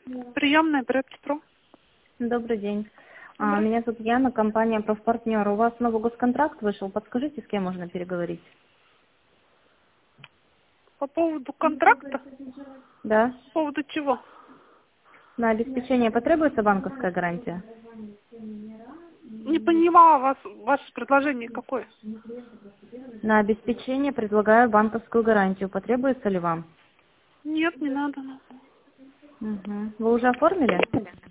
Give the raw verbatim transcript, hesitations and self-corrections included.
Приемная Брэд-Про. Добрый день. А, Добрый. меня зовут Яна, компания «Профпартнер». У вас новый госконтракт вышел. Подскажите, с кем можно переговорить? По поводу контракта? Да. По поводу чего? На обеспечение потребуется банковская гарантия? Не понимала вас, ваше предложение какое? На обеспечение предлагаю банковскую гарантию. Потребуется ли вам? Нет, не надо. Угу. Вы уже оформили?